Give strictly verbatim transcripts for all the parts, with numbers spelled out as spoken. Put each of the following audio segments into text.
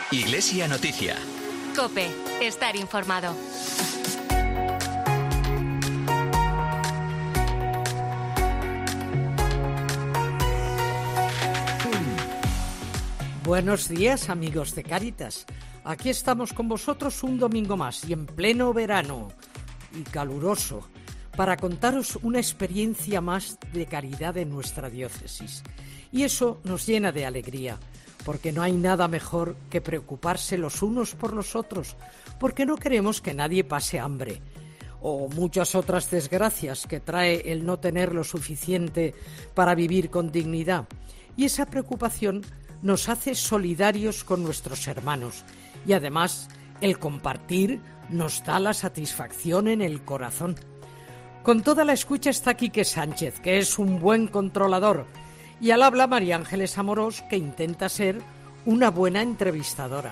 Iglesia Noticia. COPE. Estar informado. Buenos días, amigos de Cáritas. Aquí estamos con vosotros un domingo más y en pleno verano y caluroso para contaros una experiencia más de caridad en nuestra diócesis. Y eso nos llena de alegría, porque no hay nada mejor que preocuparse los unos por los otros, porque no queremos que nadie pase hambre o muchas otras desgracias que trae el no tener lo suficiente para vivir con dignidad. Y esa preocupación nos hace solidarios con nuestros hermanos y además el compartir nos da la satisfacción en el corazón. Con toda la escucha está Quique Sánchez, que es un buen controlador, y al habla María Ángeles Amorós, que intenta ser una buena entrevistadora.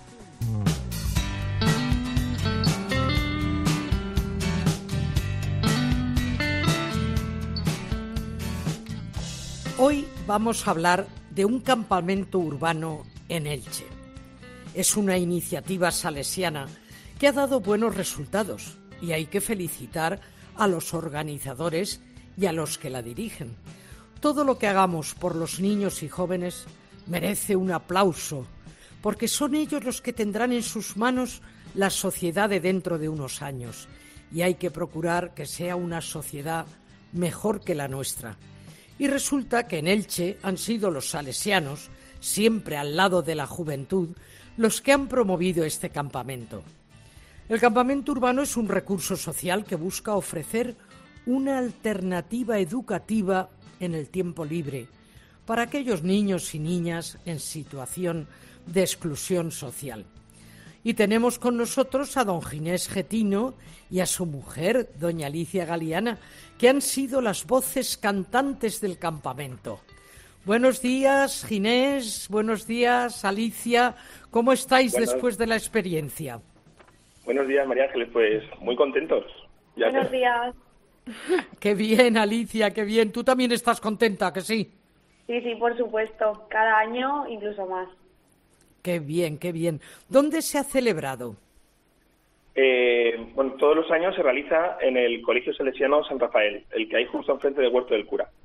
Hoy vamos a hablar de un campamento urbano en Elche. Es una iniciativa salesiana que ha dado buenos resultados y hay que felicitar a los organizadores y a los que la dirigen. Todo lo que hagamos por los niños y jóvenes merece un aplauso, porque son ellos los que tendrán en sus manos la sociedad de dentro de unos años y hay que procurar que sea una sociedad mejor que la nuestra. Y resulta que en Elche han sido los salesianos, siempre al lado de la juventud, los que han promovido este campamento. El campamento urbano es un recurso social que busca ofrecer una alternativa educativa en el tiempo libre para aquellos niños y niñas en situación de exclusión social. Y tenemos con nosotros a don Ginés Getino y a su mujer, doña Alicia Galiana, que han sido las voces cantantes del campamento. Buenos días, Ginés. Buenos días, Alicia. ¿Cómo estáis Buenos... después de la experiencia? Buenos días, María Ángeles. Pues muy contentos. Ya Buenos que... días. Qué bien, Alicia, qué bien. ¿Tú también estás contenta, que sí? Sí, sí, por supuesto. Cada año incluso más. Qué bien, qué bien. ¿Dónde se ha celebrado? Eh, bueno, todos los años se realiza en el Colegio Salesiano San Rafael, el que hay justo enfrente del Huerto del Cura.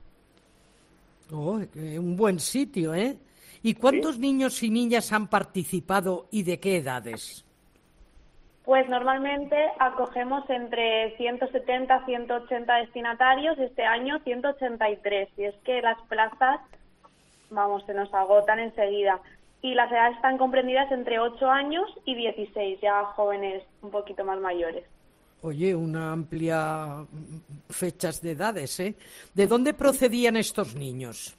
Oh, un buen sitio, ¿eh? ¿Y cuántos ¿Sí? niños y niñas han participado y de qué edades? Pues normalmente acogemos entre ciento setenta a ciento ochenta destinatarios, este año ciento ochenta y tres, y es que las plazas, vamos, se nos agotan enseguida. Y las edades están comprendidas entre ocho años y dieciséis, ya jóvenes un poquito más mayores. Oye, una amplia fechas de edades, ¿eh? ¿De dónde procedían estos niños?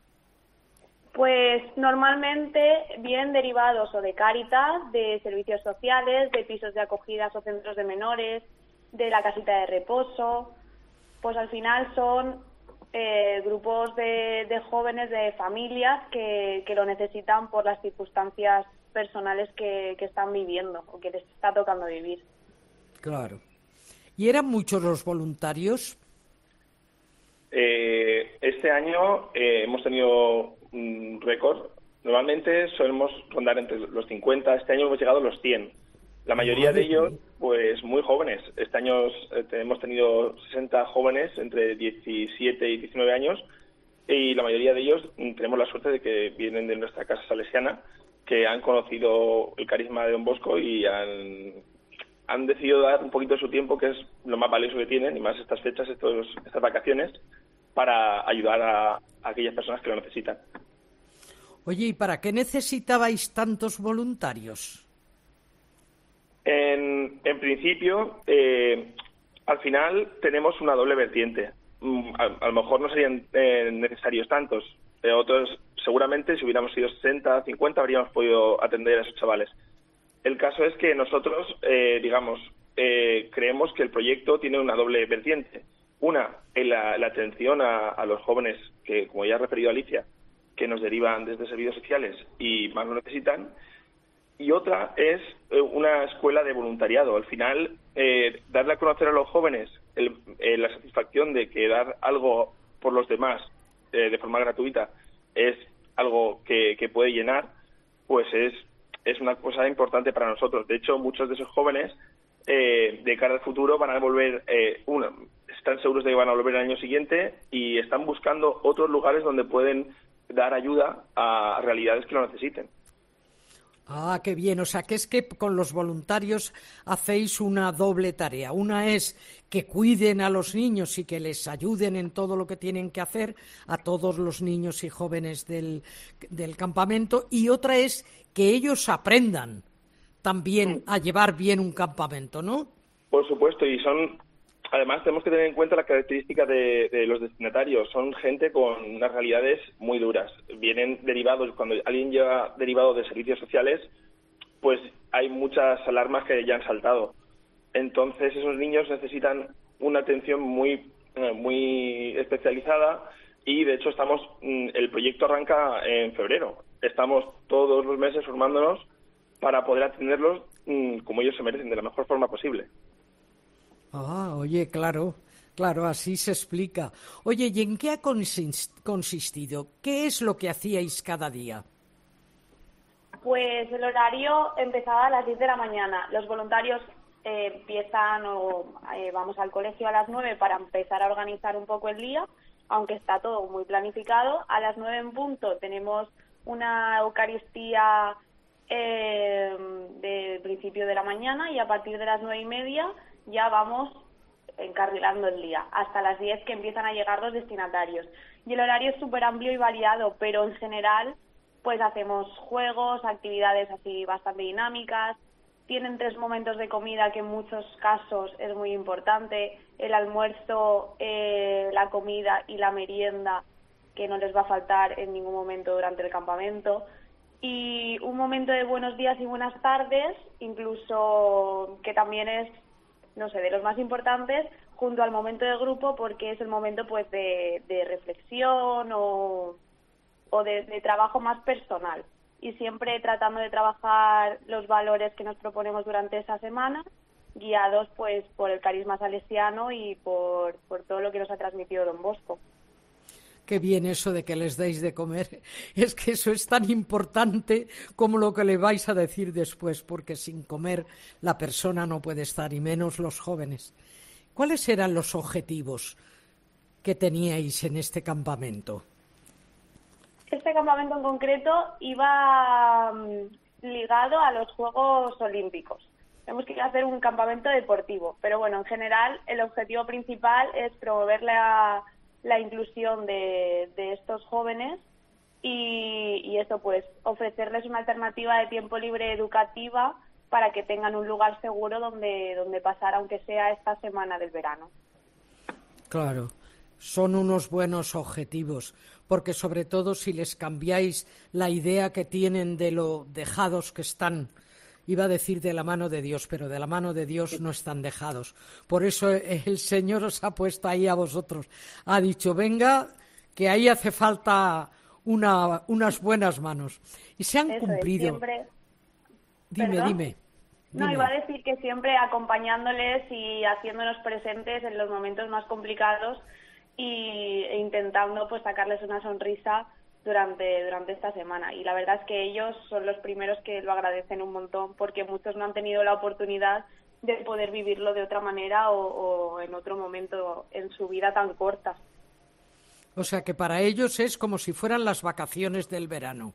Pues normalmente vienen derivados o de Cáritas, de servicios sociales, de pisos de acogidas o centros de menores, de la casita de reposo. Pues al final son Eh, grupos de, de jóvenes, de familias que, que lo necesitan por las circunstancias personales que, que están viviendo o que les está tocando vivir. Claro. ¿Y eran muchos los voluntarios? Eh, este año eh, hemos tenido un récord. Normalmente solemos rondar entre los cincuenta, este año hemos llegado a los cien. La mayoría Madre de ellos, mía. pues muy jóvenes. Este año eh, hemos tenido sesenta jóvenes entre diecisiete y diecinueve años y la mayoría de ellos tenemos la suerte de que vienen de nuestra casa salesiana, que han conocido el carisma de Don Bosco y han, han decidido dar un poquito de su tiempo, que es lo más valioso que tienen, y más estas fechas, estos, estas vacaciones, para ayudar a, a aquellas personas que lo necesitan. Oye, ¿y para qué necesitabais tantos voluntarios? En, en principio, eh, al final tenemos una doble vertiente. A, a lo mejor no serían eh, necesarios tantos. Eh, otros, seguramente, si hubiéramos sido sesenta, cincuenta, habríamos podido atender a esos chavales. El caso es que nosotros, eh, digamos, eh, creemos que el proyecto tiene una doble vertiente. Una, en la, la atención a, a los jóvenes que, como ya ha referido Alicia, que nos derivan desde servicios sociales y más lo necesitan. Y otra es una escuela de voluntariado. Al final, eh, darle a conocer a los jóvenes el, eh, la satisfacción de que dar algo por los demás eh, de forma gratuita es algo que, que puede llenar, pues es es una cosa importante para nosotros. De hecho, muchos de esos jóvenes, eh, de cara al futuro, van a volver, eh, una, están seguros de que van a volver el año siguiente y están buscando otros lugares donde pueden dar ayuda a realidades que lo necesiten. Ah, qué bien. O sea, que es que con los voluntarios hacéis una doble tarea. Una es que cuiden a los niños y que les ayuden en todo lo que tienen que hacer a todos los niños y jóvenes del, del campamento. Y otra es que ellos aprendan también a llevar bien un campamento, ¿no? Por supuesto, y son... Además, tenemos que tener en cuenta la característica de, de los destinatarios. Son gente con unas realidades muy duras. Vienen derivados, cuando alguien lleva derivado de servicios sociales, pues hay muchas alarmas que ya han saltado. Entonces, esos niños necesitan una atención muy, muy especializada y, de hecho, estamos el proyecto arranca en febrero. Estamos todos los meses formándonos para poder atenderlos como ellos se merecen, de la mejor forma posible. Ah, oye, claro, claro, así se explica. Oye, ¿y en qué ha consistido? ¿Qué es lo que hacíais cada día? Pues el horario empezaba a las diez de la mañana. Los voluntarios eh, empiezan o eh, vamos al colegio a las nueve para empezar a organizar un poco el día, aunque está todo muy planificado. A las nueve en punto tenemos una Eucaristía eh, de principio de la mañana y a partir de las nueve y media ya vamos encarrilando el día, hasta las diez que empiezan a llegar los destinatarios. Y el horario es súper amplio y variado, pero en general pues hacemos juegos, actividades así bastante dinámicas. Tienen tres momentos de comida que en muchos casos es muy importante, el almuerzo, eh, la comida y la merienda, que no les va a faltar en ningún momento durante el campamento. Y un momento de buenos días y buenas tardes, incluso que también es, no sé, de los más importantes, junto al momento de grupo, porque es el momento pues de, de reflexión o, o de, de trabajo más personal. Y siempre tratando de trabajar los valores que nos proponemos durante esa semana, guiados pues por el carisma salesiano y por, por todo lo que nos ha transmitido Don Bosco. Qué bien eso de que les deis de comer. Es que eso es tan importante como lo que le vais a decir después, porque sin comer la persona no puede estar, y menos los jóvenes. ¿Cuáles eran los objetivos que teníais en este campamento? Este campamento en concreto iba ligado a los Juegos Olímpicos. Hemos querido hacer un campamento deportivo, pero bueno, en general el objetivo principal es promover la la inclusión de, de estos jóvenes y, y eso pues ofrecerles una alternativa de tiempo libre educativa para que tengan un lugar seguro donde, donde pasar aunque sea esta semana del verano. Claro, son unos buenos objetivos, porque sobre todo si les cambiáis la idea que tienen de lo dejados que están, iba a decir de la mano de Dios, pero de la mano de Dios no están dejados. Por eso el Señor os ha puesto ahí a vosotros. Ha dicho, venga, que ahí hace falta una, unas buenas manos. Y se han eso cumplido. Es, siempre... Dime, ¿Perdón? dime. No, dime. iba a decir que siempre acompañándoles y haciéndonos presentes en los momentos más complicados y, e intentando pues sacarles una sonrisa durante durante esta semana. Y la verdad es que ellos son los primeros que lo agradecen un montón, porque muchos no han tenido la oportunidad de poder vivirlo de otra manera o, o en otro momento en su vida tan corta. O sea que para ellos es como si fueran las vacaciones del verano.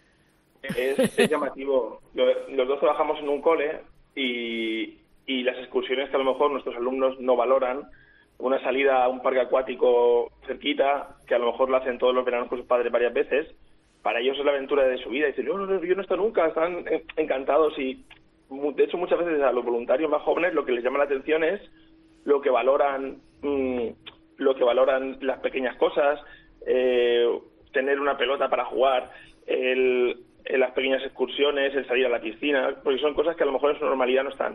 Es, es llamativo. Los dos trabajamos en un cole y, y las excursiones que a lo mejor nuestros alumnos no valoran, una salida a un parque acuático cerquita, que a lo mejor lo hacen todos los veranos con sus padres varias veces, para ellos es la aventura de su vida. Y dicen, yo no, yo no he estado nunca, están encantados. Y de hecho muchas veces a los voluntarios más jóvenes lo que les llama la atención es lo que valoran, mmm, lo que valoran las pequeñas cosas, eh, tener una pelota para jugar, el, el, las pequeñas excursiones, el salir a la piscina, porque son cosas que a lo mejor en su normalidad no están.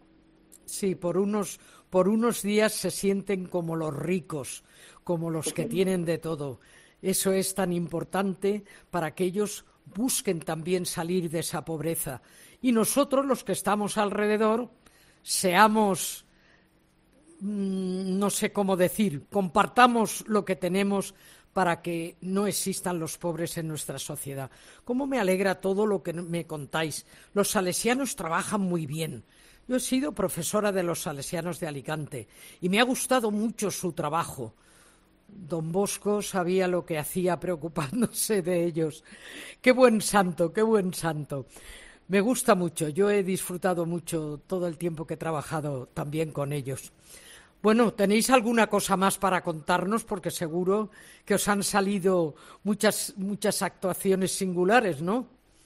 Sí, por unos, por unos días se sienten como los ricos, como los que tienen de todo. Eso es tan importante para que ellos busquen también salir de esa pobreza. Y nosotros, los que estamos alrededor, seamos, mmm, no sé cómo decir, compartamos lo que tenemos para que no existan los pobres en nuestra sociedad. ¿Cómo me alegra todo lo que me contáis? Los salesianos trabajan muy bien. Yo he sido profesora de los salesianos de Alicante y me ha gustado mucho su trabajo. Don Bosco sabía lo que hacía preocupándose de ellos. Qué buen santo, qué buen santo. Me gusta mucho. Yo he disfrutado mucho todo el tiempo que he trabajado también con ellos. Bueno, ¿tenéis alguna cosa más para contarnos? Porque seguro que os han salido muchas, muchas actuaciones singulares, ¿no?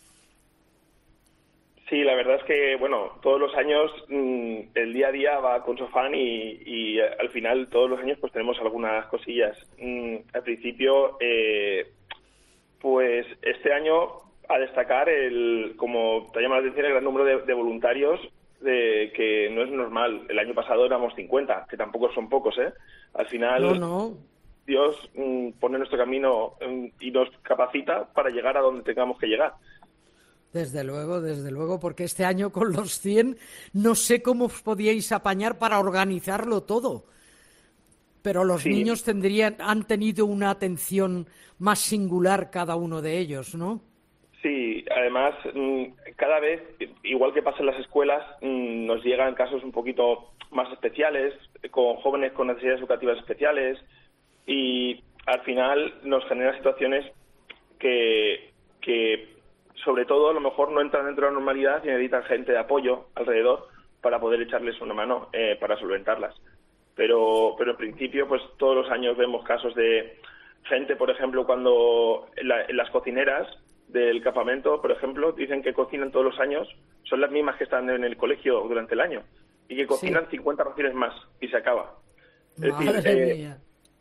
Sí, la verdad es que, bueno, todos los años mmm, el día a día va con su afán y, y al final todos los años pues tenemos algunas cosillas. Mm, al principio, eh, pues este año a destacar, el, como te llama la atención, el gran número de, de voluntarios, de que no es normal. El año pasado éramos cincuenta, que tampoco son pocos, ¿eh? Al final, no, no. Dios mmm, pone nuestro camino mmm, y nos capacita para llegar a donde tengamos que llegar. Desde luego, desde luego, porque este año con los cien no sé cómo os podíais apañar para organizarlo todo. Pero los sí. niños tendrían, han tenido una atención más singular cada uno de ellos, ¿no? Sí, además, cada vez, igual que pasa en las escuelas, nos llegan casos un poquito más especiales, con jóvenes con necesidades educativas especiales, y al final nos genera situaciones que, que sobre todo, a lo mejor no entran dentro de la normalidad y necesitan gente de apoyo alrededor para poder echarles una mano eh, para solventarlas. Pero, pero en principio, pues todos los años vemos casos de gente, por ejemplo, cuando en, la, en las cocineras del campamento, por ejemplo, dicen que cocinan todos los años, son las mismas que están en el colegio durante el año, y que cocinan sí. cincuenta raciones más, y se acaba. Es Madre decir, eh, mía.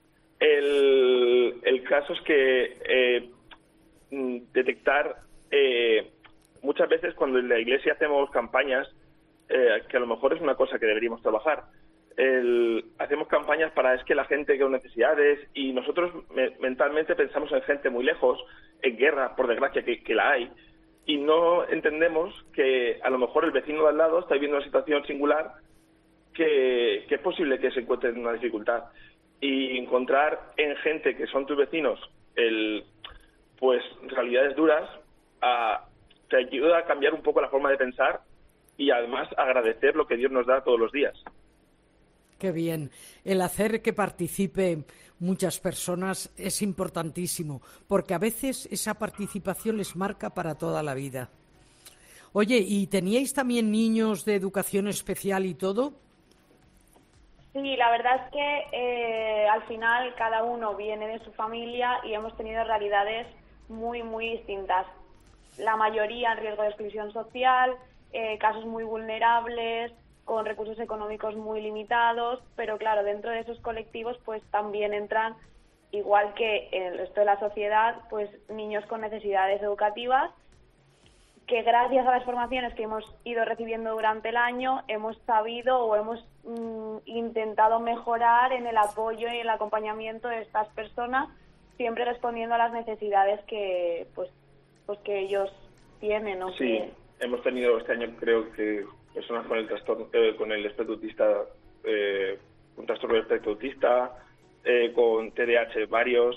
El, el caso es que eh, detectar, eh, muchas veces cuando en la iglesia hacemos campañas, eh, que a lo mejor es una cosa que deberíamos trabajar, el, hacemos campañas para es que la gente con necesidades, y nosotros me, mentalmente pensamos en gente muy lejos, en guerra, por desgracia, que, que la hay, y no entendemos que a lo mejor el vecino de al lado está viviendo una situación singular que, que es posible que se encuentre en una dificultad. Y encontrar en gente que son tus vecinos el, pues realidades duras a, te ayuda a cambiar un poco la forma de pensar y además agradecer lo que Dios nos da todos los días. Qué bien. El hacer que participen muchas personas es importantísimo, porque a veces esa participación les marca para toda la vida. Oye, ¿y teníais también niños de educación especial y todo? Sí, la verdad es que eh, al final cada uno viene de su familia y hemos tenido realidades muy, muy distintas. La mayoría en riesgo de exclusión social, eh, casos muy vulnerables, con recursos económicos muy limitados, pero claro, dentro de esos colectivos pues también entran, igual que en el resto de la sociedad, pues niños con necesidades educativas, que gracias a las formaciones que hemos ido recibiendo durante el año hemos sabido o hemos mm, intentado mejorar en el apoyo y el acompañamiento de estas personas, siempre respondiendo a las necesidades que pues pues que ellos tienen, ¿no? Sí, que... hemos tenido este año, creo que personas con el trastorno, eh, con el espectro autista, eh, un trastorno del espectro autista, eh, con T D A H varios,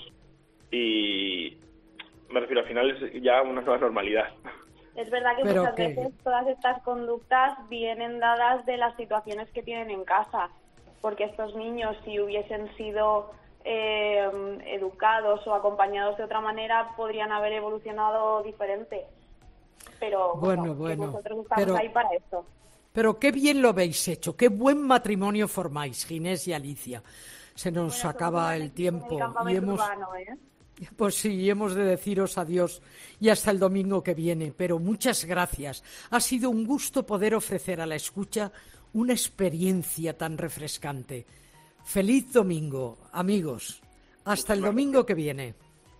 y me refiero, al final es ya una nueva normalidad. Es verdad que Pero muchas que... veces todas estas conductas vienen dadas de las situaciones que tienen en casa, porque estos niños, si hubiesen sido eh, educados o acompañados de otra manera, podrían haber evolucionado diferente. Pero bueno, bueno, bueno, nosotros estamos pero, ahí para esto. Pero qué bien lo habéis hecho, qué buen matrimonio formáis, Ginés y Alicia. Se nos bueno, acaba el tiempo y hemos... Urbano, ¿eh? Pues sí, hemos de deciros adiós y hasta el domingo que viene, pero muchas gracias. Ha sido un gusto poder ofrecer a la escucha una experiencia tan refrescante. Feliz domingo, amigos. Hasta el domingo que viene.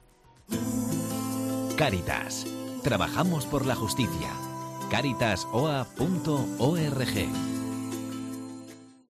Cáritas. Trabajamos por la justicia. cáritas o a punto org